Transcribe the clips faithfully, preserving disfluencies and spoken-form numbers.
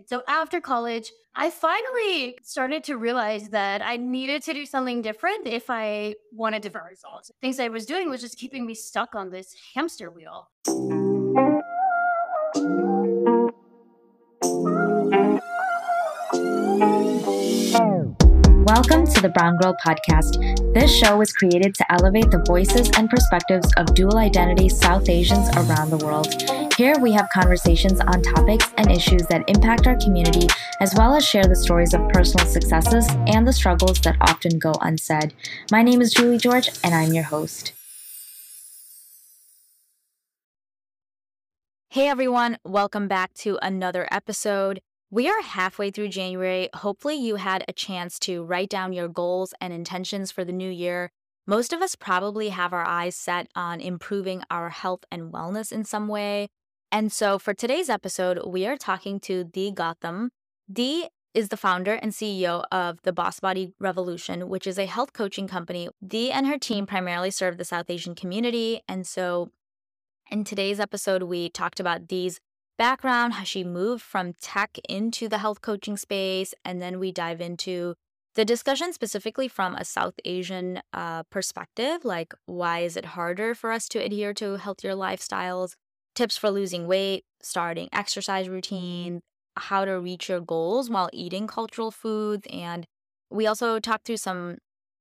So after college, I finally started to realize that I needed to do something different if I wanted different results. Things I was doing was just keeping me stuck on this hamster wheel. Welcome to the Brown Girl Podcast. This show was created to elevate the voices and perspectives of dual identity South Asians around the world. Here we have conversations on topics and issues that impact our community, as well as share the stories of personal successes and the struggles that often go unsaid. My name is Julie George, and I'm your host. Hey everyone, welcome back to another episode. We are halfway through January. Hopefully you had a chance to write down your goals and intentions for the new year. Most of us probably have our eyes set on improving our health and wellness in some way. And so for today's episode, we are talking to Dee Gautam. Dee is the founder and C E O of the Boss Body Revolution, which is a health coaching company. Dee and her team primarily serve the South Asian community. And so in today's episode, we talked about Dee's background, how she moved from tech into the health coaching space, and then we dive into the discussion specifically from a South Asian uh, perspective, like why is it harder for us to adhere to healthier lifestyles, tips for losing weight, starting exercise routines, how to reach your goals while eating cultural foods, and we also talked through some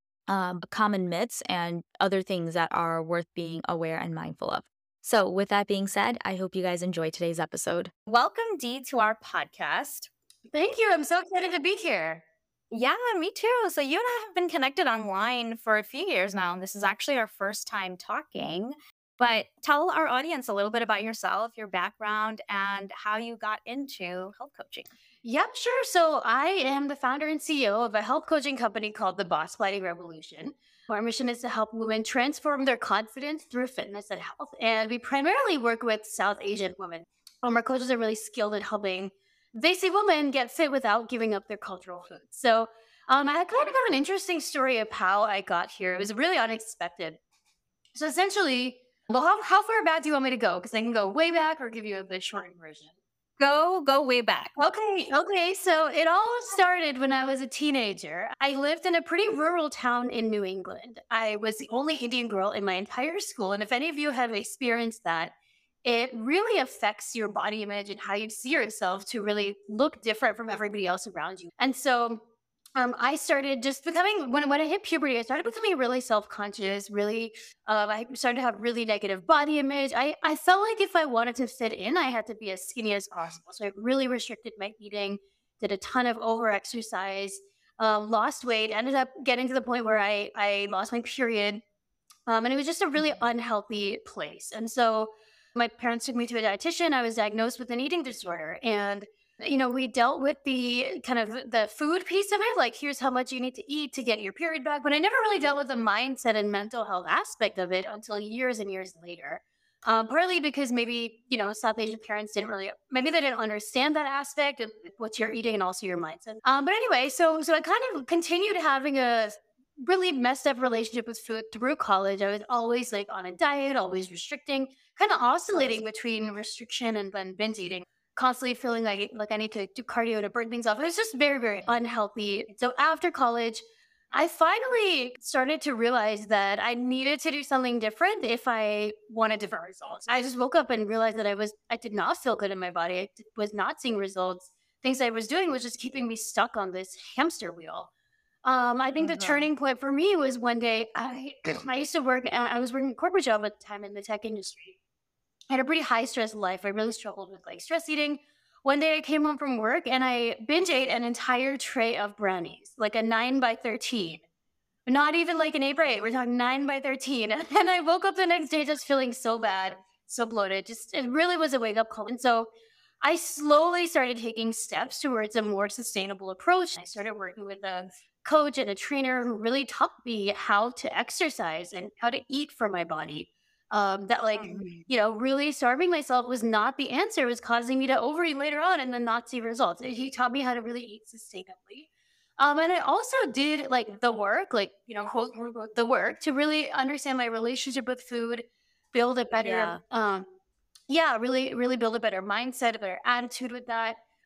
um, common myths and other things that are worth being aware and mindful of. So with that being said, I hope you guys enjoy today's episode. Welcome, Dee, to our podcast. Thank you. I'm so excited to be here. Yeah, me too. So you and I have been connected online for a few years now, and this is actually our first time talking. But tell our audience a little bit about yourself, your background, and how you got into health coaching. Yep, sure. So I am the founder and C E O of a health coaching company called the Boss Body Revolution. Our mission is to help women transform their confidence through fitness and health. And we primarily work with South Asian women. Um, our coaches are really skilled at helping they see women get fit without giving up their cultural foods. So um, I kind of have an interesting story of how I got here. It was really unexpected. So essentially, well, how, how far back do you want me to go? Because I can go way back or give you the short version. Go, go way back. Okay, okay. So it all started when I was a teenager. I lived in a pretty rural town in New England. I was the only Indian girl in my entire school. And if any of you have experienced that, it really affects your body image and how you see yourself to really look different from everybody else around you. And so um, I started just becoming, when, when I hit puberty, I started becoming really self-conscious, really, um, I started to have really negative body image. I, I felt like if I wanted to fit in, I had to be as skinny as possible. So I really restricted my eating, did a ton of over-exercise, um, lost weight, ended up getting to the point where I, I lost my period. Um, and it was just a really unhealthy place. And so my parents took me to a dietitian. I was diagnosed with an eating disorder. And you know, we dealt with the kind of the food piece of it, like here's how much you need to eat to get your period back. But I never really dealt with the mindset and mental health aspect of it until years and years later. Um, partly because maybe, you know, South Asian parents didn't really, maybe they didn't understand that aspect of what you're eating and also your mindset. Um, but anyway, so so I kind of continued having a really messed up relationship with food through college. I was always like on a diet, always restricting, kind of oscillating between restriction and then binge eating, constantly feeling like like I need to do cardio to burn things off. It was just very, very unhealthy. So after college, I finally started to realize that I needed to do something different if I wanted different results. I just woke up and realized that I was I did not feel good in my body. I d- was not seeing results. Things I was doing was just keeping me stuck on this hamster wheel. Um, I think the Mhm. turning point for me was one day I I used to work. I was working a corporate job at the time in the tech industry. I had a pretty high stress life. I really struggled with like stress eating. One day I came home from work and I binge ate an entire tray of brownies, like a nine by thirteen. Not even like an eight by eight. We're talking nine by thirteen. And I woke up the next day just feeling so bad, so bloated. Just, it really was a wake up call. And so I slowly started taking steps towards a more sustainable approach. I started working with a coach and a trainer who really taught me how to exercise and how to eat for my body. Um, that like, Mhm. you know, really starving myself was not the answer. It was causing me to overeat later on and then not see results. He taught me how to really eat sustainably. Um, and I also did like the work, like, you know, quote, unquote, the work to really understand my relationship with food, build a better, Yeah. um, yeah, really, really build a better mindset, a better attitude with that.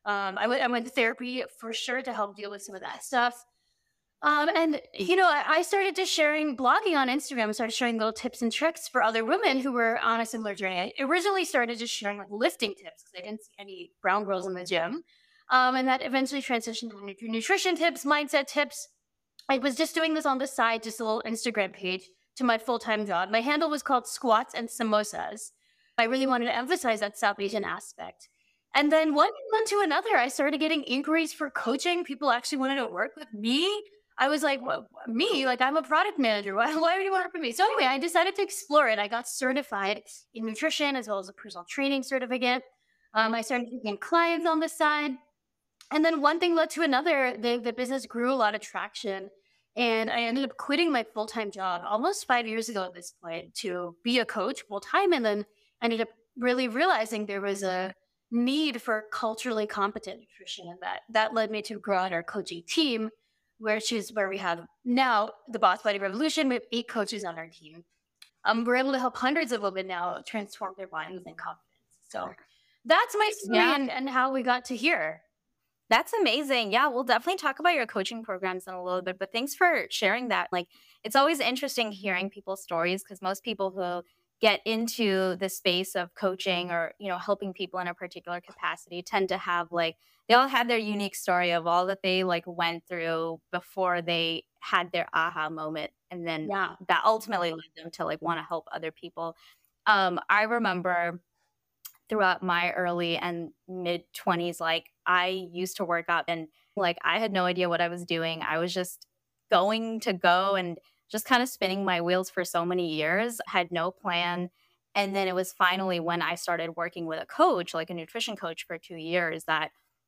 Um, I went I went to therapy for sure to help deal with some of that stuff. Um, and you know, I, I started just sharing blogging on Instagram. I started sharing little tips and tricks for other women who were on a similar journey. I originally started just sharing like lifting tips because I didn't see any brown girls in the gym. Um, and that eventually transitioned to nu- nutrition tips, mindset tips. I was just doing this on the side, just a little Instagram page to my full-time job. My handle was called Squats and Samosas. I really wanted to emphasize that South Asian aspect. And then one thing led to another. I started getting inquiries for coaching. People actually wanted to work with me. I was like, well, me? Like, I'm a product manager. Why, why would you want to work with me? So anyway, I decided to explore it. I got certified in nutrition as well as a personal training certificate. Um, I started taking clients on the side. And then one thing led to another. The, the business grew a lot of traction. And I ended up quitting my full-time job almost five years ago at this point to be a coach full-time. And then ended up really realizing there was a need for culturally competent nutrition. And that, that led me to grow out our coaching team, which is where we have now the Boss Body Revolution. We have eight coaches on our team. Um, we're able to help hundreds of women now transform their bodies and confidence. So that's my story Yeah. and, and how we got to here. That's amazing. Yeah, we'll definitely talk about your coaching programs in a little bit, but thanks for sharing that. Like, it's always interesting hearing people's stories because most people who get into the space of coaching or, you know, helping people in a particular capacity tend to have like, they all had their unique story of all that they like went through before they had their aha moment. And then Yeah. that ultimately led them to like want to help other people. Um, I remember throughout my early and mid twenties, like I used to work out and like I had no idea what I was doing. I was just going to go and just kind of spinning my wheels for so many years, had no plan. And then it was finally when I started working with a coach, like a nutrition coach for two years, that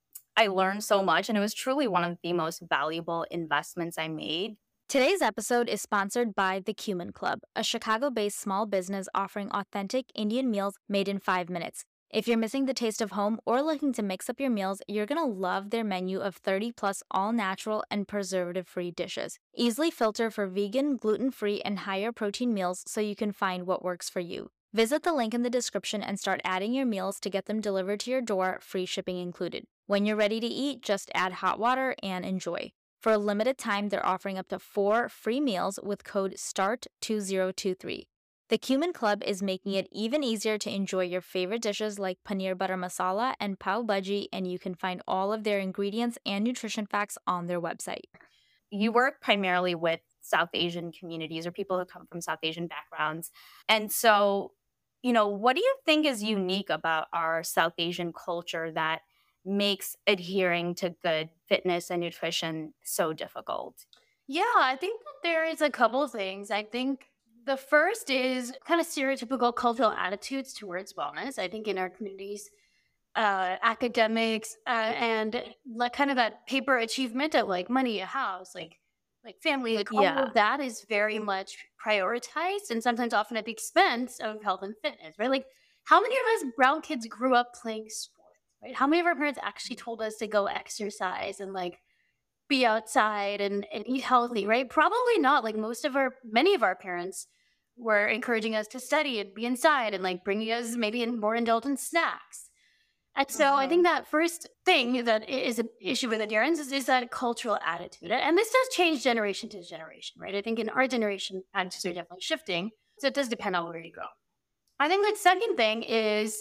I learned so much. And it was truly one of the most valuable investments I made. Today's episode is sponsored by The Cumin Club, a Chicago-based small business offering authentic Indian meals made in five minutes. If you're missing the taste of home or looking to mix up your meals, you're going to love their menu of thirty plus all-natural and preservative-free dishes. Easily filter for vegan, gluten-free, and higher protein meals so you can find what works for you. Visit the link in the description and start adding your meals to get them delivered to your door, free shipping included. When you're ready to eat, just add hot water and enjoy. For a limited time, they're offering up to four free meals with code S T A R T two zero two three. The Cumin Club is making it even easier to enjoy your favorite dishes like paneer butter masala and pav bhaji, and you can find all of their ingredients and nutrition facts on their website. You work primarily with South Asian communities or people who come from South Asian backgrounds. And so, you know, what do you think is unique about our South Asian culture that makes adhering to good fitness and nutrition so difficult? Yeah, I think that there is a couple of things. I think the first is kind of stereotypical cultural attitudes towards wellness. I think in our communities, uh, academics, uh, and like kind of that paper achievement of like money, a house, like like family, like all Yeah. of that is very much prioritized and sometimes often at the expense of health and fitness, right? Like how many of us brown kids grew up playing sports, right? How many of our parents actually told us to go exercise and like be outside and, and eat healthy, right? Probably not. Like most of our, many of our parents were encouraging us to study and be inside and like bringing us maybe in more indulgent snacks. And so I think that first thing that i- is an issue with adherence is, is that cultural attitude. And this does change generation to generation, right? I think in our generation, attitudes are definitely shifting. So it does depend on where you go. I think the second thing is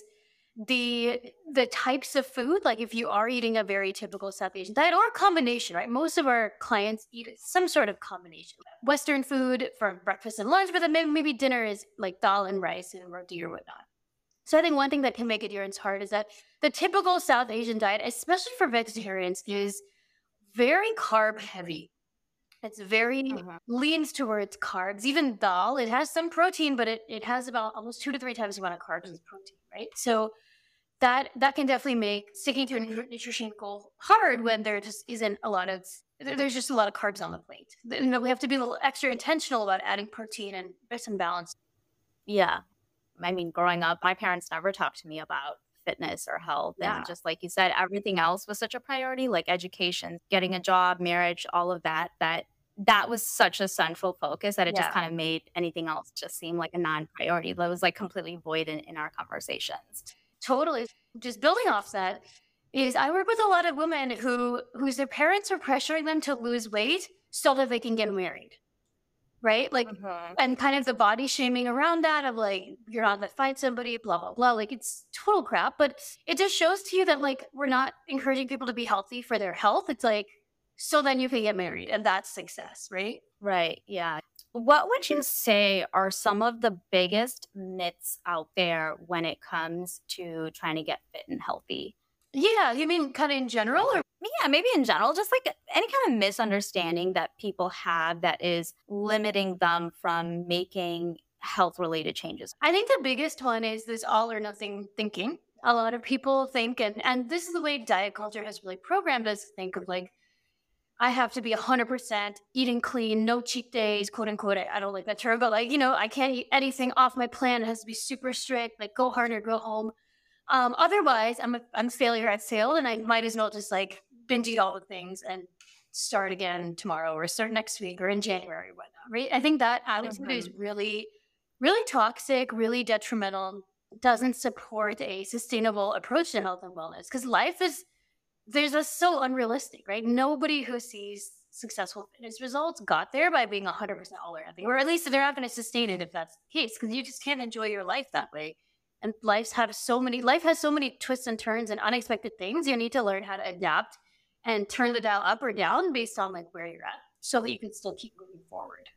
the the types of food. Like if you are eating a very typical South Asian diet or a combination, right? Most of our clients eat some sort of combination. Western food for breakfast and lunch, but then maybe, maybe dinner is like dal and rice and roti or whatnot. So I think one thing that can make adherence hard is that the typical South Asian diet, especially for vegetarians, is very carb heavy. It's very Mhm. leans towards carbs. Even dal, it has some protein, but it, it has about almost two to three times the amount of carbs as protein, right? So that that can definitely make sticking to a nu- nutrition goal hard when there just isn't a lot of there- there's just a lot of carbs on the plate. You know, we have to be a little extra intentional about adding protein and some balance. Yeah. I mean, growing up, my parents never talked to me about fitness or health. Yeah. And just like you said, everything else was such a priority, like education, getting a job, marriage, all of that, that that was such a central focus that it just Yeah. kind of made anything else just seem like a non-priority. That was like completely void in, in our conversations. Totally. Just building off that, is I work with a lot of women who whose their parents are pressuring them to lose weight so that they can get married, right? Like, Mhm. and kind of the body shaming around that of like, you're not gonna find somebody, blah, blah, blah. Like, it's total crap. But it just shows to you that, like, we're not encouraging people to be healthy for their health. It's like, so then you can get married and that's success, right? Right. Yeah. What would you say are some of the biggest myths out there when it comes to trying to get fit and healthy? Yeah. You mean kind of in general? Or Yeah, maybe in general, just like any kind of misunderstanding that people have that is limiting them from making health related changes. I think the biggest one is this all or nothing thinking. A lot of people think, and, and this is the way diet culture has really programmed us to think of like, I have to be one hundred percent eating clean, no cheat days, quote unquote. I, I don't like that term, but like, you know, I can't eat anything off my plan. It has to be super strict, like go hard or go home. Um, otherwise, I'm a, I'm a failure. I've failed and I might as well just like binge eat all the things and start again tomorrow or start next week or in January or whatnot, right? I think that attitude is Mhm. really, really toxic, really detrimental, doesn't support a sustainable approach to health and wellness because life is there's just so unrealistic, right? Nobody who sees successful fitness results got there by being one hundred percent all or nothing, or at least they're not going to sustain it if that's the case, because you just can't enjoy your life that way. And life's have so many, life has so many twists and turns and unexpected things. You need to learn how to adapt and turn the dial up or down based on like where you're at, so that you can still keep moving forward.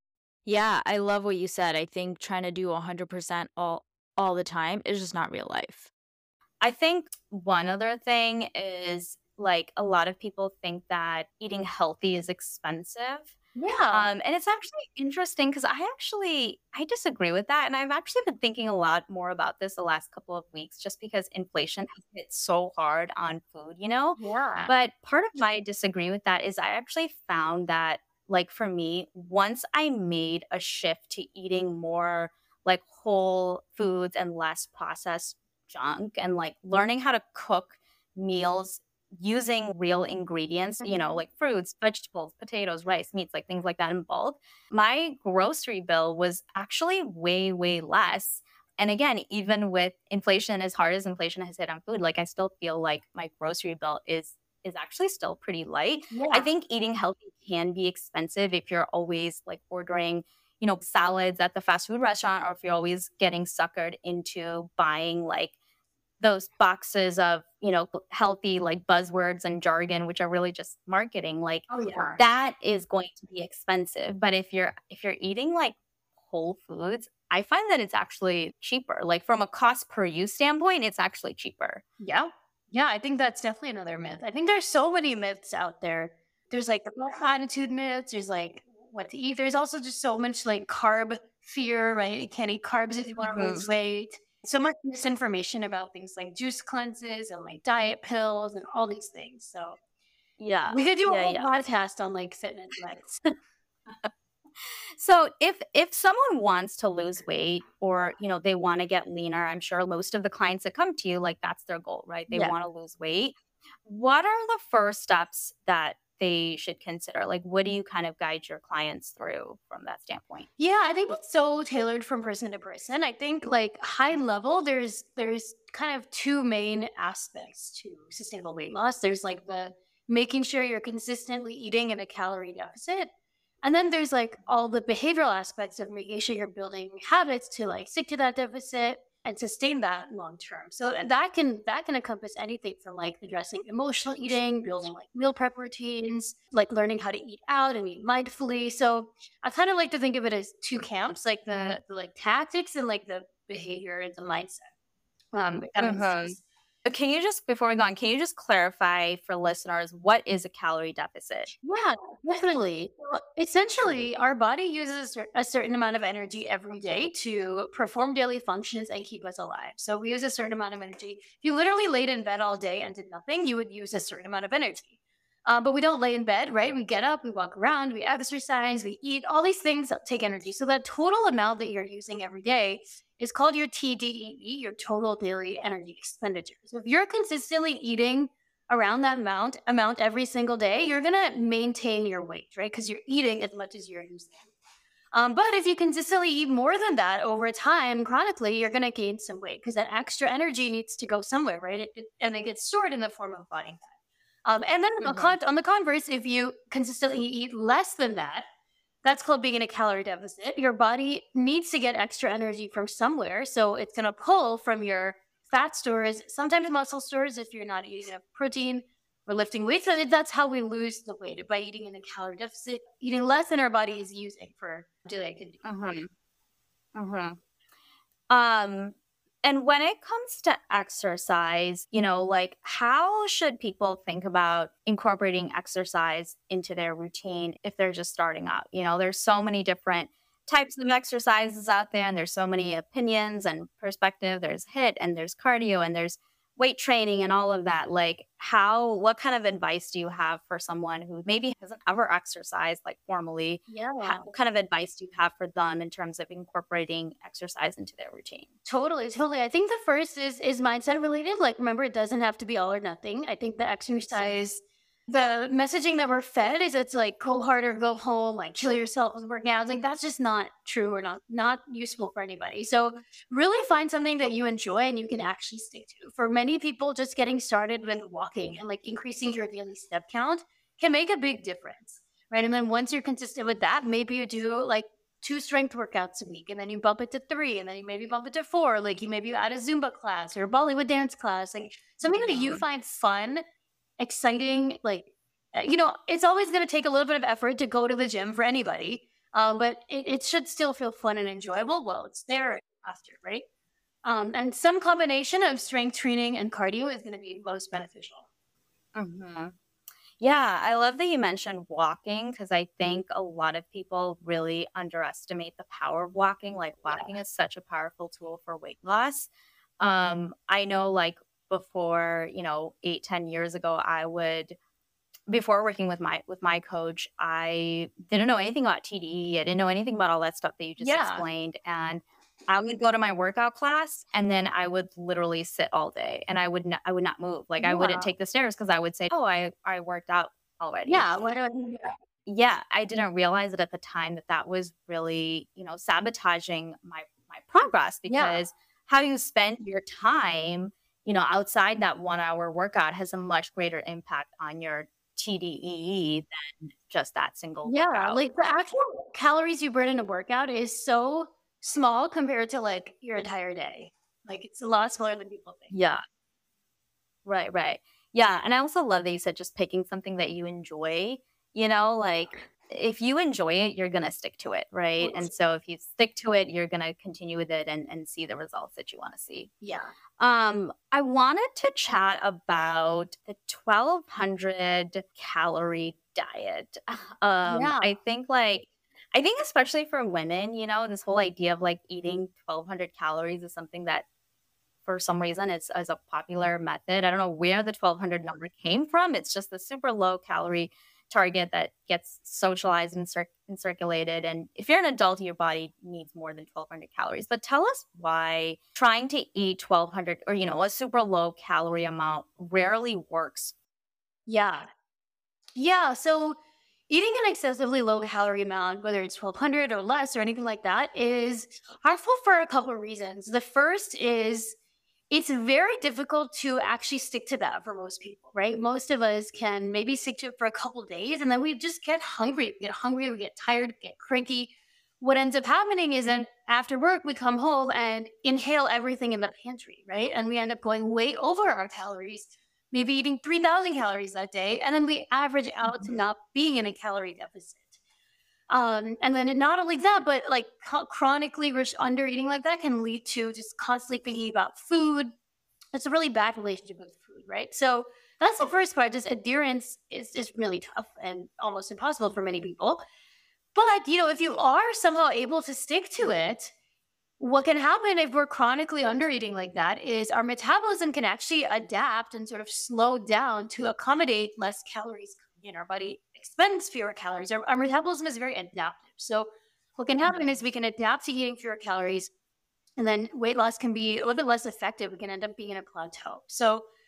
Yeah, I love what you said. I think trying to do one hundred percent all all the time is just not real life. I think one other thing is like a lot of people think that eating healthy is expensive. Yeah. Um, and it's actually interesting because I actually I disagree with that, and I've actually been thinking a lot more about this the last couple of weeks, just because inflation has hit so hard on food, you know. Yeah. But part of my disagree with that is I actually found that, like for me, once I made a shift to eating more like whole foods and less processed junk, and like learning how to cook meals using real ingredients, you know, like fruits, vegetables, potatoes, rice, meats, like things like that in bulk, my grocery bill was actually way, way less. And again, even with inflation, as hard as inflation has hit on food, like I still feel like my grocery bill is is actually still pretty light. I Yeah. think eating healthy can be expensive if you're always like ordering, you know, salads at the fast food restaurant, or if you're always getting suckered into buying like those boxes of, you know, healthy like buzzwords and jargon, which are really just marketing, like Oh, yeah. that is going to be expensive. But if you're if you're eating like whole foods, I find that it's actually cheaper. Like from a cost per use standpoint, it's actually cheaper. Yeah. Yeah, I think that's definitely another myth. I think there's so many myths out there. There's like the growth attitude myths, there's like what to eat. There's also just so much like carb fear, right? You can't eat carbs if you want to lose Mhm. weight. So much misinformation about things like juice cleanses and like diet pills and all these things. So Yeah. we could do a Yeah, whole yeah. podcast on like fitness myths. So if if someone wants to lose weight, or, you know, they want to get leaner, I'm sure most of the clients that come to you, like that's their goal, right? They Yeah. want to lose weight. What are the first steps that they should consider? Like what do you kind of guide your clients through from that standpoint? Yeah, I think it's so tailored from person to person. I think like high level, there's there's kind of two main aspects to sustainable weight loss. There's like the making sure you're consistently eating in a calorie deficit. And then there's like all the behavioral aspects of making sure you're building habits to like stick to that deficit and sustain that long term. So that can that can encompass anything from like addressing emotional eating, building like meal prep routines, like learning how to eat out and eat mindfully. So I kind of like to think of it as two camps, like the, the like tactics and like the behavior and the mindset. Um, if that makes Mhm. sense. Uh, Can you just, before we go on, can you just clarify for listeners what is a calorie deficit? Yeah, definitely. Well, essentially, our body uses a cer- a certain amount of energy every day to perform daily functions and keep us alive. So we use a certain amount of energy. If you literally laid in bed all day and did nothing, you would use a certain amount of energy. Uh, but we don't lay in bed, right? We get up, we walk around, we exercise, we eat, all these things that take energy. So that total amount that you're using every day is called your T D E E, your total daily energy expenditure. So if you're consistently eating around that amount amount every single day, you're gonna maintain your weight, right? Because you're eating as much as you're using. Um, but if you consistently eat more than that over time, chronically, you're going to gain some weight because that extra energy needs to go somewhere, right? It, it- and it gets stored in the form of body fat. Um, and then on the, Hmm. con- on the converse, if you consistently eat less than that, that's called being in a calorie deficit. Your body needs to get extra energy from somewhere. So it's going to pull from your fat stores, sometimes muscle stores if you're not eating enough protein or lifting weights. And that's how we lose the weight by eating in a calorie deficit, eating less than our body is using for daily activity. Hmm. Hmm. Um, and when it comes to exercise, you know, like how should people think about incorporating exercise into their routine if they're just starting out? You know, there's so many different types of exercises out there, and there's so many opinions and perspective. There's HIIT and there's cardio and there's weight training and all of that. Like, how, what kind of advice do you have for someone who maybe hasn't ever exercised like formally? Yeah. Ha- what kind of advice do you have for them in terms of incorporating exercise into their routine? Totally, totally. I think the first is is mindset related. Like, remember, it doesn't have to be all or nothing. I think the exercise, the messaging that we're fed is it's like go harder, go home, like kill yourself with working out. Like that's just not true or not not useful for anybody. So really find something that you enjoy and you can actually stick to. For many people, just getting started with walking and like increasing your daily step count can make a big difference. Right. And then once you're consistent with that, maybe you do like two strength workouts a week and then you bump it to three and then you maybe bump it to four. Like you maybe add a Zumba class or a Bollywood dance class, like something that you Mhm. find fun, exciting. Like, uh, you know, it's always going to take a little bit of effort to go to the gym for anybody. Um, but it, it should still feel fun and enjoyable while it's there after, right? Um, and some combination of strength training and cardio is going to be most beneficial. Mhm. Yeah, I love that you mentioned walking because I think a lot of people really underestimate the power of walking. Like, Yeah. walking is such a powerful tool for weight loss. Um, I know, like, before, you know, eight, ten years ago, I would, before working with my with my coach, I didn't know anything about T D E. I didn't know anything about all that stuff that you just Yeah. explained. And I would go to my workout class and then I would literally sit all day and I would not I would not move. Like I wouldn't Yeah. take the stairs because I would say, "Oh, I I worked out already." Yeah. Why do I? Yeah, I didn't realize it at the time that that was really, you know, sabotaging my my progress Yeah. because how you spend your time, you know, outside that one hour workout has a much greater impact on your T D E E than just that single Yeah, workout. like the actual calories you burn in a workout is so small compared to like your entire day. Like it's a lot smaller than people think. Yeah, right, right. Yeah, and I also love that you said just picking something that you enjoy, you know, like if you enjoy it, you're going to stick to it, right? And so if you stick to it, you're going to continue with it and and see the results that you want to see. Yeah. Um, I wanted to chat about the twelve hundred calorie diet. Um, Yeah. I think like I think especially for women, you know, this whole idea of like eating twelve hundred calories is something that for some reason it's as a popular method. I don't know where the twelve hundred number came from. It's just a super low calorie target that gets socialized and, cir- and circulated. And if you're an adult, your body needs more than twelve hundred calories. But tell us why trying to eat twelve hundred or, you know, a super low calorie amount rarely works. Yeah. Yeah. So eating an excessively low calorie amount, whether it's twelve hundred or less or anything like that, is harmful for a couple of reasons. The first is it's very difficult to actually stick to that for most people, right? Most of us can maybe stick to it for a couple days and then we just get hungry. We get hungry, we get tired, get cranky. What ends up happening is then after work, we come home and inhale everything in the pantry, right? And we end up going way over our calories, maybe eating three thousand calories that day. And then we average out to not being in a calorie deficit. Um, and then not only that, but like cho- chronically rich under eating like that can lead to just constantly thinking about food. It's a really bad relationship with food, right? So that's the first part. Just adherence is, is really tough and almost impossible for many people. But you know, if you are somehow able to stick to it, what can happen if we're chronically under eating like that is our metabolism can actually adapt and sort of slow down to accommodate less calories coming in. Our body expends fewer calories. Our, our metabolism is very adaptive. So what can happen is we can adapt to eating fewer calories and then weight loss can be a little bit less effective. We can end up being in a plateau. So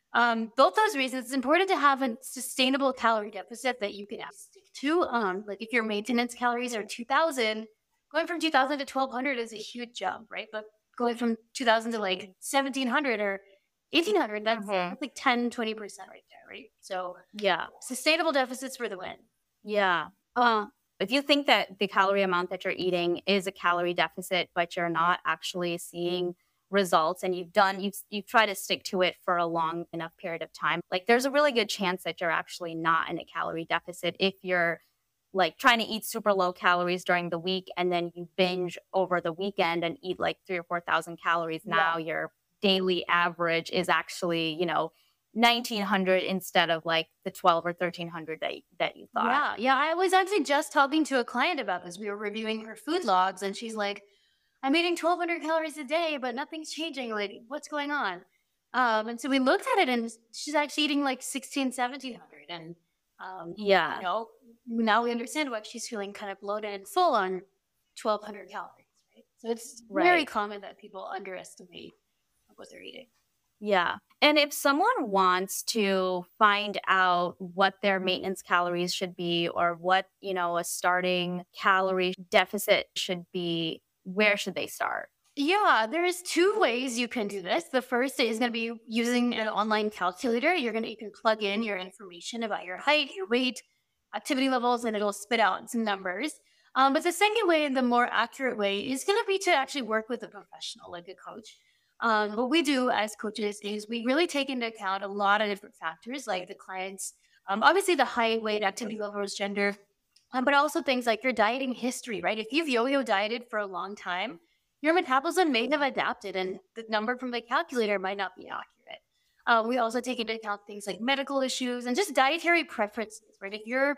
Um, both those reasons, it's important to have a sustainable calorie deficit that you can stick to. Um, like if your maintenance calories are two thousand, going from two thousand to twelve hundred is a huge jump, right? But going from two thousand to like seventeen hundred or eighteen hundred, that's, Mhm. that's like ten, twenty percent right there, right? So Yeah. sustainable deficits for the win. Yeah. Uh, if you think that the calorie amount that you're eating is a calorie deficit, but you're not actually seeing results and you've done, you've, you've tried to stick to it for a long enough period of time, like there's a really good chance that you're actually not in a calorie deficit if you're like trying to eat super low calories during the week and then you binge over the weekend and eat like three or four thousand calories. Yeah. Now your daily average is actually, you know, nineteen hundred instead of like the twelve or thirteen hundred that, that you thought. Yeah, yeah. I was actually just talking to a client about this. We were reviewing her food logs, and she's like, "I'm eating twelve hundred calories a day, but nothing's changing. Like, what's going on?" Um, and so we looked at it, and she's actually eating like sixteen, seventeen hundred, and um, Yeah. you know, now we understand why she's feeling kind of bloated and full on twelve hundred calories, right? So it's very Right. common that people underestimate what they're eating. Yeah. And if someone wants to find out what their maintenance calories should be or what, you know, a starting calorie deficit should be, where should they start? Yeah, there's two ways you can do this. The first is going to be using an online calculator. You're going to you can plug in your information about your height, your weight, activity levels, and it'll spit out some numbers. Um, but the second way, and the more accurate way, is going to be to actually work with a professional, like a coach. Um, what we do as coaches is we really take into account a lot of different factors, like the client's, um, obviously the height, weight, activity levels, gender, um, but also things like your dieting history, right? If you've yo-yo dieted for a long time, your metabolism may have adapted and the number from the calculator might not be accurate. Uh, we also take into account things like medical issues and just dietary preferences, right? If you're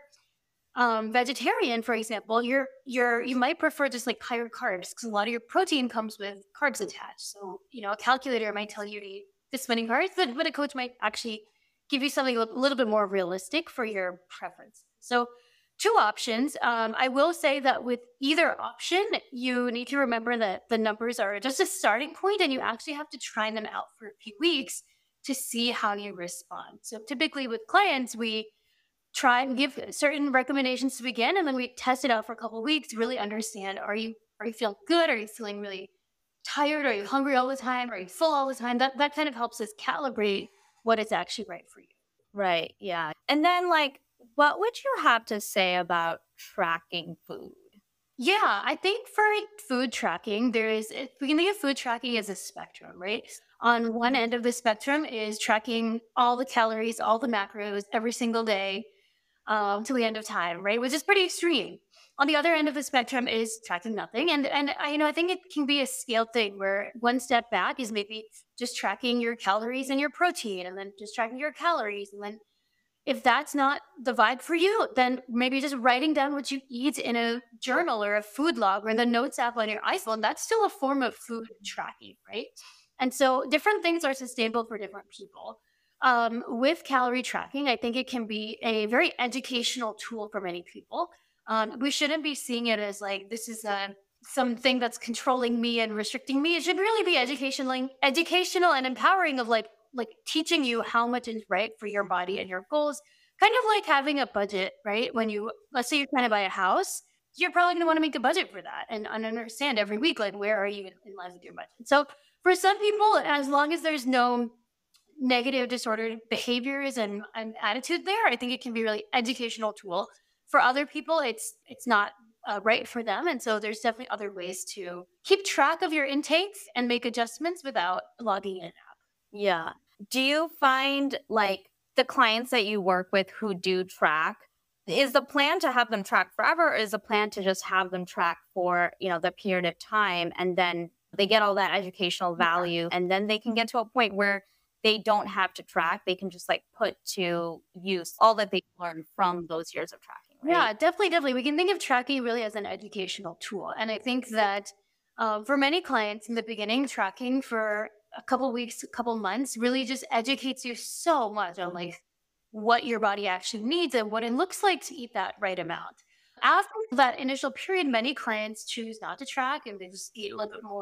um, vegetarian, for example, you're you're you might prefer just like higher carbs because a lot of your protein comes with carbs attached. So you know, a calculator might tell you to eat this many carbs, but, but a coach might actually give you something a little bit more realistic for your preference. So two options. Um, I will say that with either option, you need to remember that the numbers are just a starting point, and you actually have to try them out for a few weeks to see how you respond. So typically with clients, we try and give certain recommendations to begin, and then we test it out for a couple of weeks to really understand: are you are you feeling good? Are you feeling really tired? Are you hungry all the time? Are you full all the time? That that kind of helps us calibrate what is actually right for you. Right. Yeah. And then, like, what would you have to say about tracking food? Yeah, I think for food tracking, there is, if we can think of food tracking as a spectrum, right? On one end of the spectrum is tracking all the calories, all the macros every single day um, till the end of time, right? Which is pretty extreme. On the other end of the spectrum is tracking nothing. And, and I, you know, I think it can be a scale thing where one step back is maybe just tracking your calories and your protein, and then just tracking your calories, and then if that's not the vibe for you, then maybe just writing down what you eat in a journal or a food log or in the notes app on your iPhone, that's still a form of food tracking, right? And so different things are sustainable for different people. Um, with calorie tracking, I think it can be a very educational tool for many people. Um, we shouldn't be seeing it as like, this is a something that's controlling me and restricting me. It should really be educational, educational and empowering of like like teaching you how much is right for your body and your goals. Kind of like having a budget, right? When you, let's say you're trying to buy a house, you're probably going to want to make a budget for that and, and understand every week, like, where are you in, in line with your budget? So for some people, as long as there's no negative disordered behaviors and, and attitude there, I think it can be a really educational tool. For other people, it's it's not uh, right for them. And so there's definitely other ways to keep track of your intake and make adjustments without logging in. Yeah. Do you find like the clients that you work with who do track, is the plan to have them track forever, or is the plan to just have them track for, you know, the period of time and then they get all that educational value and then they can get to a point where they don't have to track. They can just like put to use all that they learned from those years of tracking, right? Yeah, definitely, definitely. We can think of tracking really as an educational tool. And I think that uh, for many clients in the beginning, tracking for a couple weeks, a couple months really just educates you so much on like what your body actually needs and what it looks like to eat that right amount. After that initial period, many clients choose not to track and they just eat a little bit more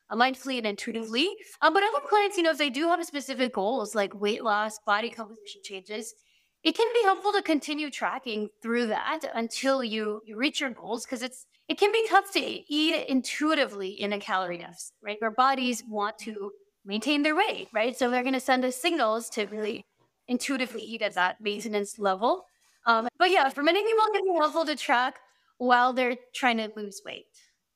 uh, mindfully and intuitively. Um, but other clients, you know, if they do have specific goals like weight loss, body composition changes, it can be helpful to continue tracking through that until you you reach your goals, because it's it can be tough to eat intuitively in a calorie deficit, right? Our bodies want to maintain their weight, right? So they're going to send us signals to really intuitively eat at that maintenance level. Um, but yeah, for many people, it can be helpful to track while they're trying to lose weight.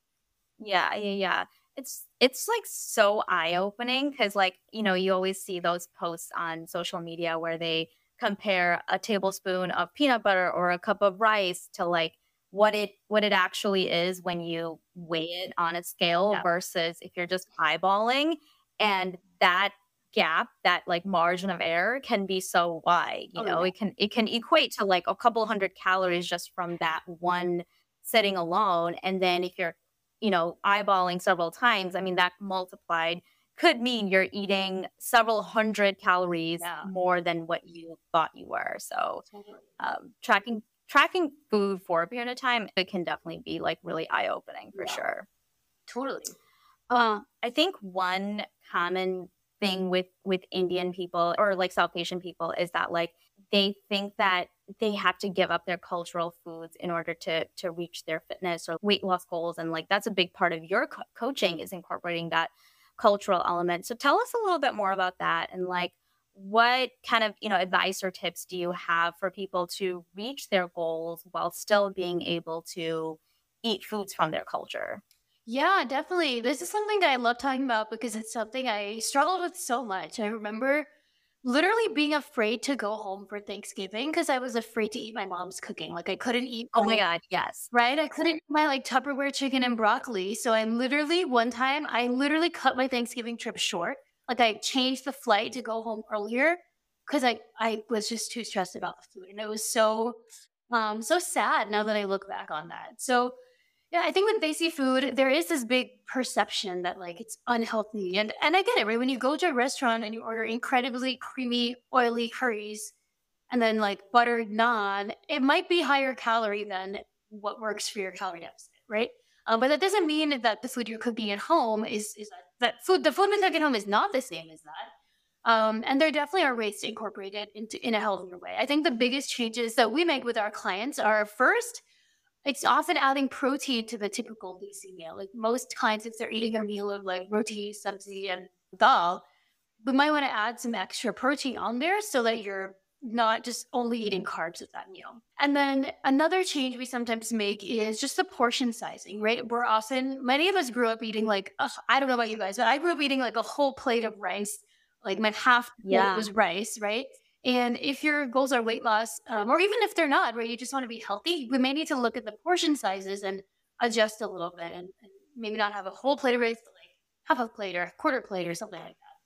Yeah, yeah, yeah. It's it's like so eye-opening because like, you know, you always see those posts on social media where they compare a tablespoon of peanut butter or a cup of rice to like what it what it actually is when you weigh it on a scale Yeah. versus if you're just eyeballing. And that gap, that like margin of error can be so wide, you Oh, know, yeah. it can it can equate to like a couple hundred calories just from that one sitting alone. And then if you're you know, eyeballing several times, I mean, that multiplied could mean you're eating several hundred calories Yeah. more than what you thought you were. So, Totally. um, tracking tracking food for a period of time, it can definitely be like really eye opening for Yeah. sure. Totally. Uh, I think one common thing with with Indian people or like South Asian people is that like they think that they have to give up their cultural foods in order to to reach their fitness or weight loss goals, and like that's a big part of your co- coaching is incorporating that cultural element. So tell us a little bit more about that and like what kind of, you know, advice or tips do you have for people to reach their goals while still being able to eat foods from their culture? Yeah, definitely. This is something that I love talking about because it's something I struggled with so much. I remember literally being afraid to go home for Thanksgiving because I was afraid to eat my mom's cooking. Like I couldn't eat Oh my my God, yes. right? I couldn't eat my like Tupperware chicken and broccoli. So I literally one time I literally cut my Thanksgiving trip short. Like I changed the flight to go home earlier because I I was just too stressed about the food. And it was so um so sad now that I look back on that. So yeah, I think with Desi food, there is this big perception that like it's unhealthy. And and I get it, right? When you go to a restaurant and you order incredibly creamy, oily curries and then like buttered naan, it might be higher calorie than what works for your calorie deficit, right? Um, but that doesn't mean that the food you're cooking at home is is that, that food the food we cook at home is not the same as that. Um, and there definitely are ways to incorporate it into in a healthier way. I think the biggest changes that we make with our clients are first, it's often adding protein to the typical B C meal. Like most clients, if they're eating a meal of like roti, sabzi, and dal, we might want to add some extra protein on there so that you're not just only eating carbs with that meal. And then another change we sometimes make is just the portion sizing, right? We're often, many of us grew up eating like, ugh, I don't know about you guys, but I grew up eating like a whole plate of rice. Like my half plate Yeah. was rice, right? And if your goals are weight loss, um, or even if they're not, right, you just want to be healthy, we may need to look at the portion sizes and adjust a little bit and, and maybe not have a whole plate of rice, but like half a plate or a quarter plate or something like that.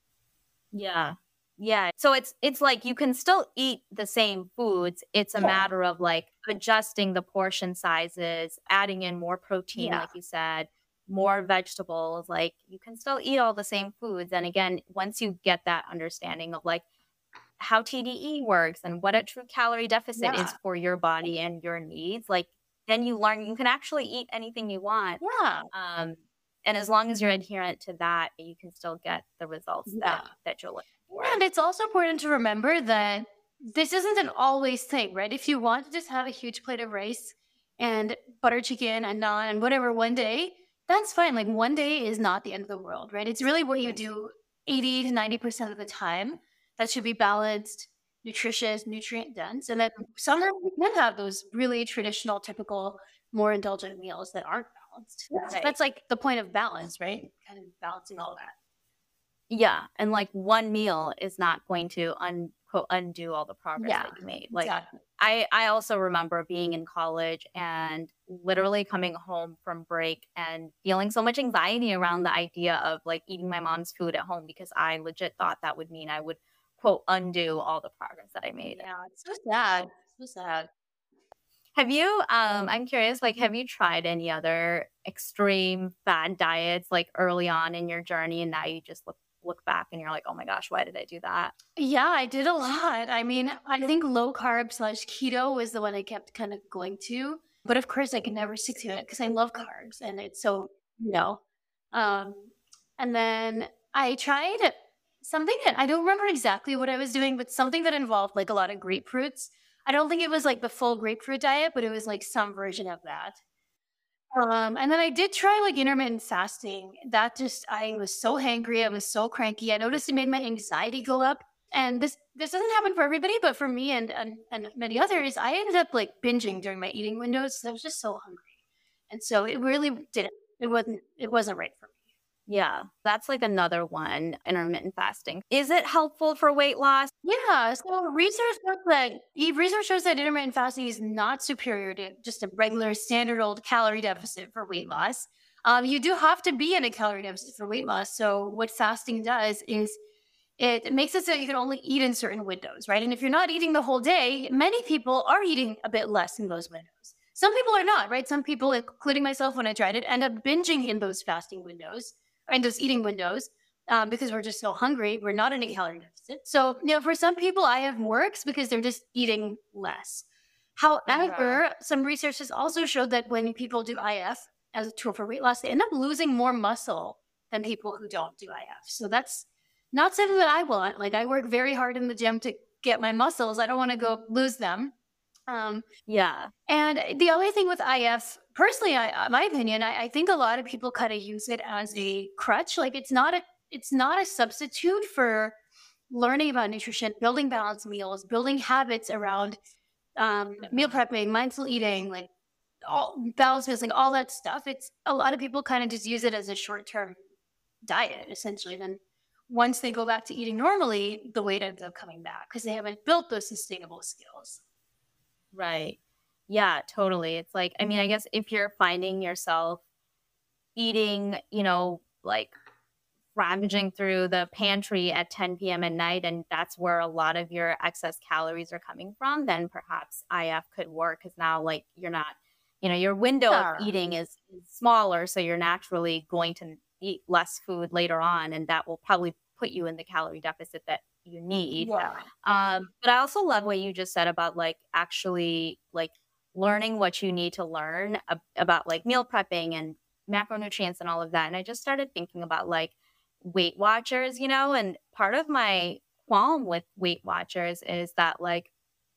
Yeah. Yeah. So it's it's like you can still eat the same foods. It's a Yeah. matter of like adjusting the portion sizes, adding in more protein, Yeah. like you said, more vegetables. Like you can still eat all the same foods. And again, once you get that understanding of like how T D E works and what a true calorie deficit is Yeah. for your body and your needs, like then you learn you can actually eat anything you want. Yeah. Um, and as long as you're adherent to that, you can still get the results Yeah. that that you're looking for. And it's also important to remember that this isn't an always thing, right? If you want to just have a huge plate of rice and butter chicken and naan and whatever one day, that's fine. Like one day is not the end of the world, right? It's really what you do eighty to ninety percent of the time that should be balanced, nutritious, nutrient dense. And then sometimes we can have those really traditional, typical, more indulgent meals that aren't balanced. That's, Right. that's like the point of balance, right? Kind of balancing all that. Yeah, and like one meal is not going to un quote undo all the progress Yeah, that you made. Like exactly. I I also remember being in college and literally coming home from break and feeling so much anxiety around the idea of like eating my mom's food at home because I legit thought that would mean I would quote undo all the progress that I made. Yeah, it's so sad. So sad. Have you um I'm curious, like have you tried any other extreme fad diets like early on in your journey and now you just look look back and you're like, "Oh my gosh, why did I do that?" Yeah, I did a lot. I mean, I think low carb slash keto was the one I kept kind of going to. But of course, I can never stick to it because I love carbs and it's so, you know, um, And then I tried something that I don't remember exactly what I was doing, but something that involved like a lot of grapefruits. I don't think it was like the full grapefruit diet, but it was like some version of that. Um, and then I did try like intermittent fasting. That just I was so hangry, I was so cranky. I noticed it made my anxiety go up. And this this doesn't happen for everybody, but for me and and, and many others, I ended up like binging during my eating windows 'cause I was just so hungry. And so it really didn't. It wasn't. It wasn't right for me. Yeah, that's like another one, intermittent fasting. Is it helpful for weight loss? Yeah. So research shows that e- research shows that intermittent fasting is not superior to just a regular standard old calorie deficit for weight loss. Um, you do have to be in a calorie deficit for weight loss. So what fasting does is it makes it so you can only eat in certain windows, right? And if you're not eating the whole day, many people are eating a bit less in those windows. Some people are not, right? Some people, including myself when I tried it, end up binging in those fasting windows, or in those eating windows, um, because we're just so hungry. We're not in a calorie deficit. So, you know, for some people, I have works because they're just eating less. Yeah. However, some research has also showed that when people do I F as a tool for weight loss, they end up losing more muscle than people who don't do I F. So that's not something that I want. Like I work very hard in the gym to get my muscles. I don't want to go lose them. Um, Yeah. and the only thing with I F, personally, I, uh, my opinion, I, I think a lot of people kind of use it as a crutch. Like it's not a, it's not a substitute for learning about nutrition, building balanced meals, building habits around um, meal prepping, mindful eating, like all balanced meals, like all that stuff. It's a lot of people kind of just use it as a short term diet, essentially. Then once they go back to eating normally, the weight ends up coming back because they haven't built those sustainable skills. Right. Yeah, totally. It's like, I mean, I guess if you're finding yourself eating, you know, like ravaging through the pantry at ten p m at night, and that's where a lot of your excess calories are coming from, then perhaps I F could work because now, like, you're not, you know, your window of Yeah. eating is, is smaller. So you're naturally going to eat less food later on, and that will probably put you in the calorie deficit that you need. Yeah. Um, but I also love what you just said about like actually like learning what you need to learn ab- about like meal prepping and macronutrients and all of that. And I just started thinking about like Weight Watchers, you know, and part of my qualm with Weight Watchers is that like,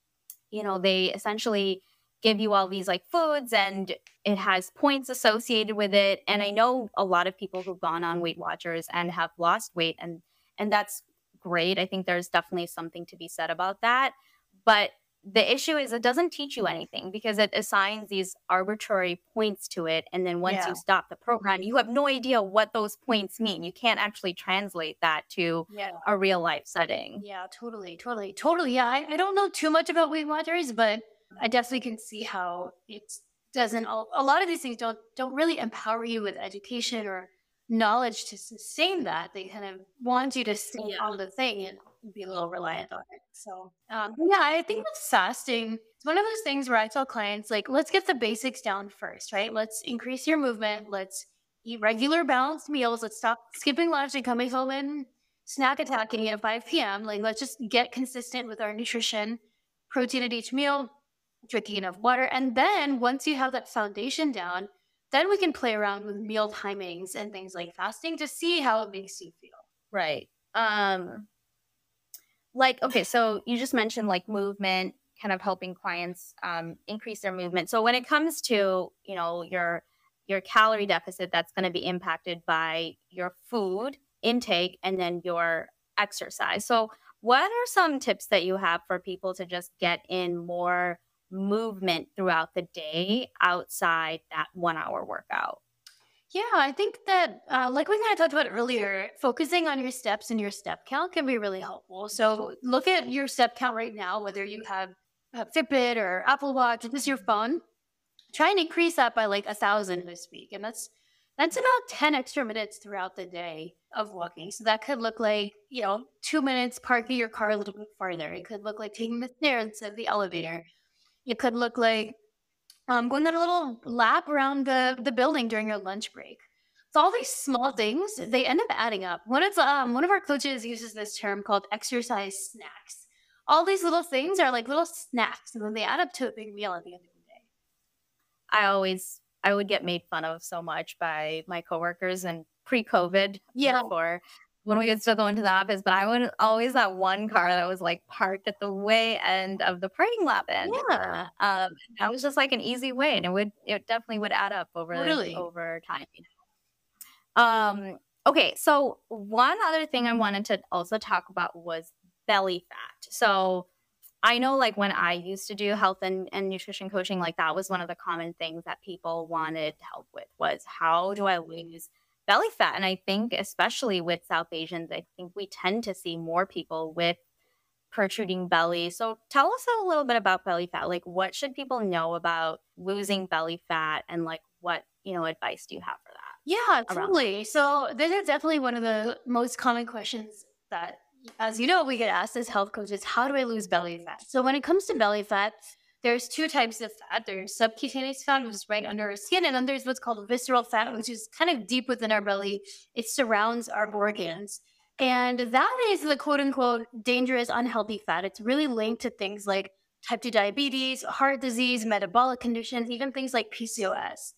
you know, they essentially give you all these like foods and it has points associated with it. And I know a lot of people who've gone on Weight Watchers and have lost weight, and and that's great. I think there's definitely something to be said about that. But the issue is it doesn't teach you anything because it assigns these arbitrary points to it. And then once Yeah. you stop the program, you have no idea what those points mean. You can't actually translate that to Yeah. a real life setting. Yeah, totally, totally, totally. Yeah, I, I don't know too much about Weight Watchers, but I definitely can see how it doesn't. A a lot of these things don't don't really empower you with education or knowledge to sustain that. They kind of want you to stay Yeah. on the thing and be a little reliant on it. So, um, yeah, I think with fasting, it's one of those things where I tell clients, like, let's get the basics down first, right? Let's increase your movement. Let's eat regular balanced meals. Let's stop skipping lunch and coming home and snack attacking at five p m. Like, let's just get consistent with our nutrition, protein at each meal, drinking enough water. And then once you have that foundation down, then we can play around with meal timings and things like fasting to see how it makes you feel. Right. Um, like, okay, so you just mentioned like movement, kind of helping clients um, increase their movement. So when it comes to, you know, your your calorie deficit, that's going to be impacted by your food intake and then your exercise. So what are some tips that you have for people to just get in more movement throughout the day outside that one hour workout? Yeah, I think that, uh, like we kind of talked about earlier, focusing on your steps and your step count can be really helpful. So look at your step count right now, whether you have a Fitbit or Apple Watch or just your phone. Try and increase that by like a thousand this week, and that's that's about ten extra minutes throughout the day of walking. So that could look like, you know, two minutes parking your car a little bit farther. It could look like taking the stairs instead of the elevator. It could look like um, going on a little lap around the, the building during your lunch break. So all these small things, they end up adding up. One of um, one of our coaches uses this term called exercise snacks. All these little things are like little snacks, and then they add up to a big meal at the end of the day. I always I would get made fun of so much by my coworkers and pre-COVID Yeah. before when we could still go into the office, but I would always that one car that was like parked at the way end of the parking lot end. Yeah. Um, that was just like an easy way, and it would it definitely would add up over Totally. over time. Um, okay, so one other thing I wanted to also talk about was belly fat. So I know like when I used to do health and, and nutrition coaching, like that was one of the common things that people wanted help with was how do I lose belly fat? And I think especially with South Asians, I think we tend to see more people with protruding belly. So tell us a little bit about belly fat. Like what should people know about losing belly fat and like what, you know, advice do you have for that? Yeah, Around totally. So this is definitely one of the most common questions that, as you know, we get asked as health coaches, how do I lose belly fat? So when it comes to belly fat, there's two types of fat. There's subcutaneous fat, which is right under our skin, and then there's what's called visceral fat, which is kind of deep within our belly. It surrounds our organs. And that is the quote unquote dangerous, unhealthy fat. It's really linked to things like type two diabetes, heart disease, metabolic conditions, even things like P C O S.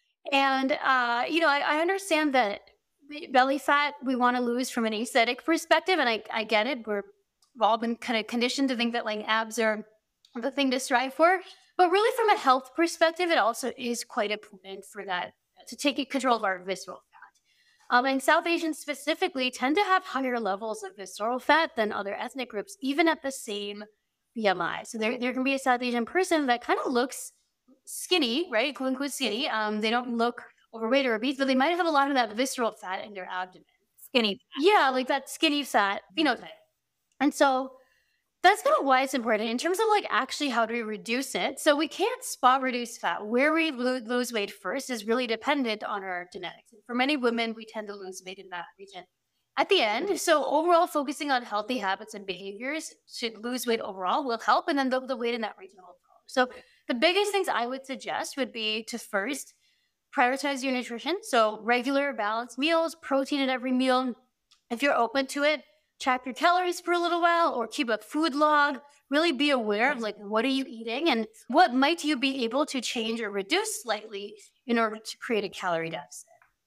And, uh, you know, I, I understand that belly fat we want to lose from an aesthetic perspective. And I, I get it. We're, we've all been kind of conditioned to think that like abs are the thing to strive for. But really, from a health perspective, it also is quite important for that to take control of our visceral fat. Um, and South Asians specifically tend to have higher levels of visceral fat than other ethnic groups, even at the same B M I. So there, there can be a South Asian person that kind of looks skinny, right? Quote unquote skinny. Um, they don't look overweight or obese, but they might have a lot of that visceral fat in their abdomen. skinny. Yeah, like that skinny fat phenotype. And so that's kind of why it's important in terms of like actually how do we reduce it. So we can't spot reduce fat. Where we lo- lose weight first is really dependent on our genetics. And for many women, we tend to lose weight in that region at the end. So overall, focusing on healthy habits and behaviors should lose weight overall will help. And then the, the weight in that region will follow. So the biggest things I would suggest would be to first prioritize your nutrition. So regular balanced meals, protein at every meal. If you're open to it, track your calories for a little while or keep a food log. Really be aware of like, what are you eating and what might you be able to change or reduce slightly in order to create a calorie deficit.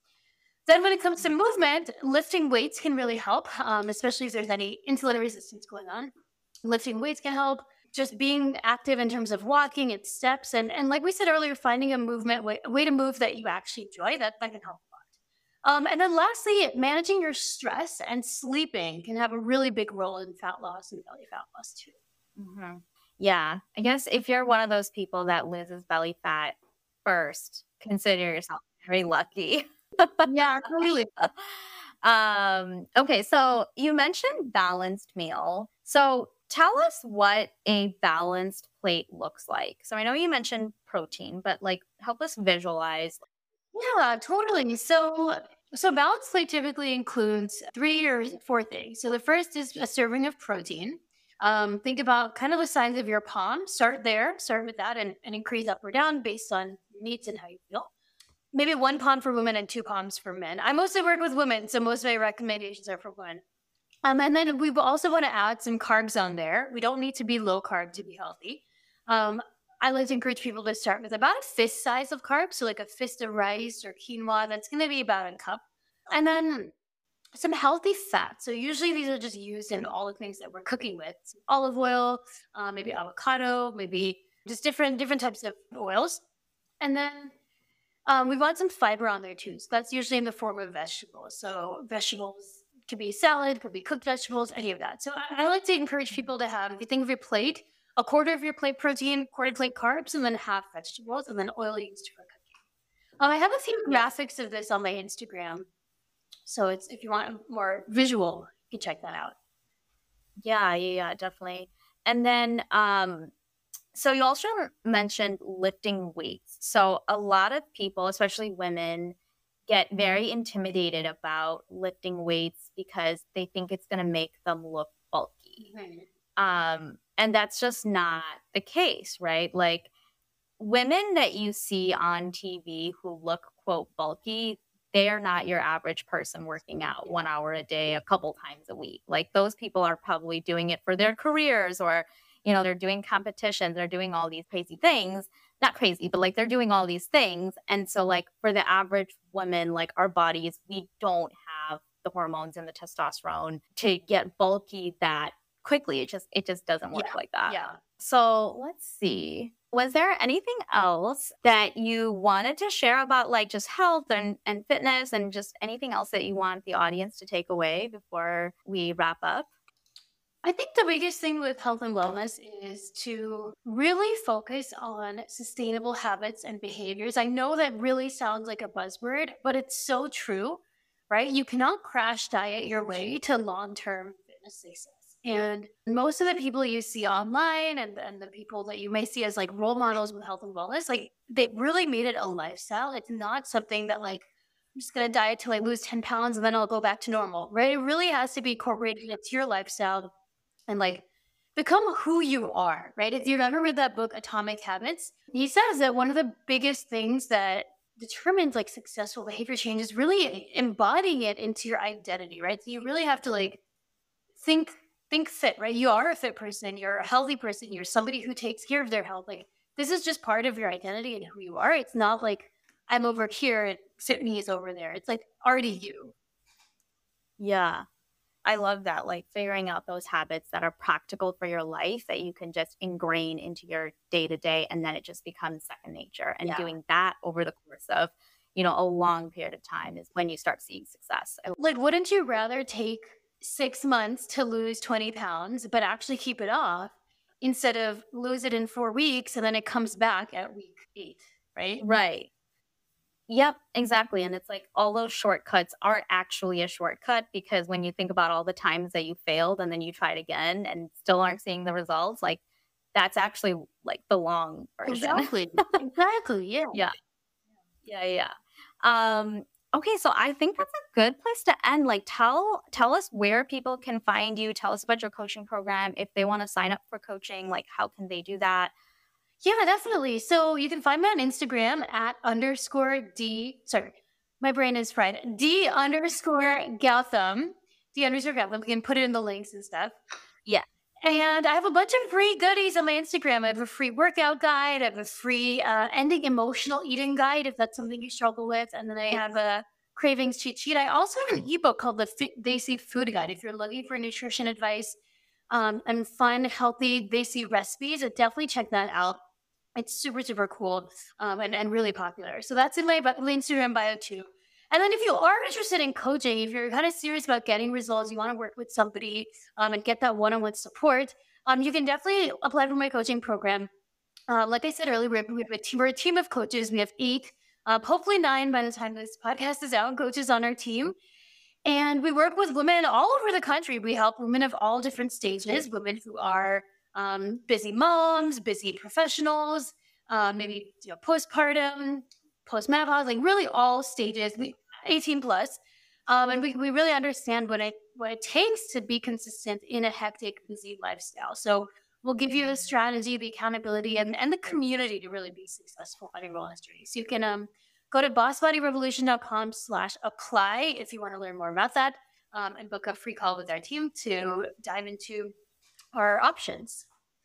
Then when it comes to movement, lifting weights can really help, um, especially if there's any insulin resistance going on. Lifting weights can help. Just being active in terms of walking and steps. And, and like we said earlier, finding a movement way, a way to move that you actually enjoy, that, that can help a lot. Um, and then lastly, managing your stress and sleeping can have a really big role in fat loss and belly fat loss too. Mm-hmm. Yeah. I guess if you're one of those people that loses belly fat first, consider yourself very lucky. Yeah, really. um, okay. So you mentioned balanced meal. So tell us what a balanced plate looks like. So I know you mentioned protein, but like help us visualize. Yeah, totally. So, so balanced plate typically includes three or four things. So the first is a serving of protein. Um, think about kind of the size of your palm. Start there, start with that, and, and increase up or down based on your needs and how you feel. Maybe one palm for women and two palms for men. I mostly work with women, so most of my recommendations are for women. Um, and then we also want to add some carbs on there. We don't need to be low carb to be healthy. Um, I like to encourage people to start with about a fist size of carbs, so like a fist of rice or quinoa. That's going to be about a cup. And then some healthy fat. So usually these are just used in all the things that we're cooking with. Some olive oil, uh, maybe avocado, maybe just different different types of oils. And then um, we want some fiber on there too. So that's usually in the form of vegetables. So vegetables could be salad, could be cooked vegetables, any of that. So I, I like to encourage people to have, if you think of your plate, a quarter of your plate protein, quarter plate carbs, and then half vegetables, and then oil used for cooking. Um, I have a few graphics of this on my Instagram. So it's if you want more visual, you can check that out. Yeah, yeah, yeah, definitely. And then, um, so you also mentioned lifting weights. So a lot of people, especially women, get very intimidated about lifting weights because they think it's going to make them look bulky. Mm-hmm. Um, and that's just not the case, right? Like women that you see on T V who look, quote, bulky, they are not your average person working out one hour a day, a couple times a week. Like those people are probably doing it for their careers or, you know, they're doing competitions, they're doing all these crazy things. Not crazy, but like they're doing all these things. And so like for the average woman, like our bodies, we don't have the hormones and the testosterone to get bulky that quickly. It just it just doesn't work Yeah. like that. Yeah. So let's see. Was there anything else that you wanted to share about like just health and, and fitness and just anything else that you want the audience to take away before we wrap up? I think the biggest thing with health and wellness is to really focus on sustainable habits and behaviors. I know that really sounds like a buzzword, but it's so true, right? You cannot crash diet your way to long term fitness success. And most of the people you see online and, and the people that you may see as like role models with health and wellness, like they really made it a lifestyle. It's not something that like, I'm just going to diet till I lose ten pounds and then I'll go back to normal, right? It really has to be incorporated into your lifestyle and like become who you are, right? If you've ever read that book, Atomic Habits, he says that one of the biggest things that determines like successful behavior change is really embodying it into your identity, right? So you really have to like think think fit, right? You are a fit person, you're a healthy person, you're somebody who takes care of their health. Like this is just part of your identity and who you are. It's not like I'm over here and Sydney is over there. It's like already you. Yeah. I love that, like figuring out those habits that are practical for your life that you can just ingrain into your day to day, and then it just becomes second nature. And Yeah. doing that over the course of, you know, a long period of time is when you start seeing success. I- Like, wouldn't you rather take six months to lose twenty pounds, but actually keep it off instead of lose it in four weeks and then it comes back at week eight, right? Right. Yep, exactly. And it's like all those shortcuts aren't actually a shortcut, because when you think about all the times that you failed and then you tried again and still aren't seeing the results, like that's actually like the long version. Exactly. Exactly. Yeah. Yeah. Yeah, yeah. Um, okay, so I think that's a good place to end. Like tell tell us where people can find you. Tell us about your coaching program. If they want to sign up for coaching, like how can they do that? Yeah, definitely. So you can find me on Instagram at underscore D. Sorry, my brain is fried. D underscore Gautam. D underscore Gautam. We can put it in the links and stuff. Yeah. And I have a bunch of free goodies on my Instagram. I have a free workout guide. I have a free uh, ending emotional eating guide if that's something you struggle with. And then I have a cravings cheat sheet. I also have an ebook called the Fi- Desi Food Guide. If you're looking for nutrition advice um, and fun, healthy Desi recipes, definitely check that out. It's super, super cool um, and, and really popular. So that's in my, bi- my Instagram bio too. And then if you are interested in coaching, if you're kind of serious about getting results, you want to work with somebody um, and get that one-on-one support, um, you can definitely apply for my coaching program. Uh, like I said earlier, we're, we're, a team, we're a team of coaches. We have eight, uh, hopefully nine by the time this podcast is out, coaches on our team. And we work with women all over the country. We help women of all different stages, women who are um, busy moms, busy professionals, uh, maybe you know, postpartum, postmenopause, like really all stages, we, eighteen plus. Um, and we, we really understand what it, what it takes to be consistent in a hectic, busy lifestyle. So we'll give you the strategy, the accountability, and, and the community to really be successful on your wellness journey. So you can um, go to bossbodyrevolution.com slash apply if you want to learn more about that um, and book a free call with our team to dive into our options.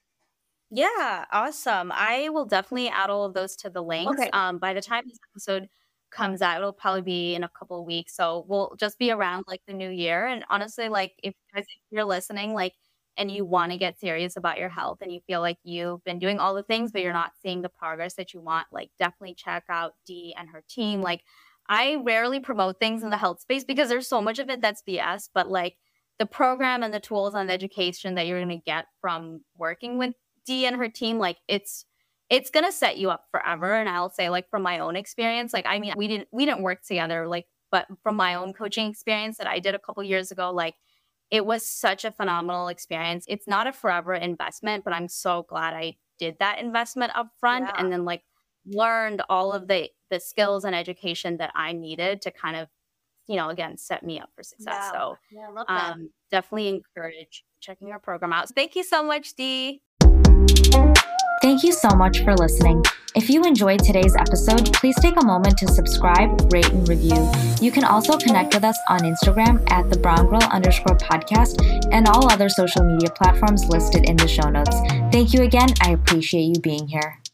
Yeah, awesome. I will definitely add all of those to the links. Okay. Um, by the time this episode comes out, it'll probably be in a couple of weeks. So we'll just be around like the new year. And honestly, like if guys, if you're listening, like, and you want to get serious about your health and you feel like you've been doing all the things, but you're not seeing the progress that you want, like definitely check out Dee and her team. Like I rarely promote things in the health space because there's so much of it that's B S, but like the program and the tools and the education that you're going to get from working with Dee and her team, like it's it's gonna set you up forever. And I'll say, like from my own experience, like I mean, we didn't we didn't work together, like, but from my own coaching experience that I did a couple years ago, like it was such a phenomenal experience. It's not a forever investment, but I'm so glad I did that investment up front Yeah. and then like learned all of the the skills and education that I needed to kind of, you know, again, set me up for success. Yeah. So Yeah, I love that. um, definitely encourage checking our program out. So thank you so much, Dee. Thank you so much for listening. If you enjoyed today's episode, please take a moment to subscribe, rate, and review. You can also connect with us on Instagram at the Brown Girl underscore podcast and all other social media platforms listed in the show notes. Thank you again. I appreciate you being here.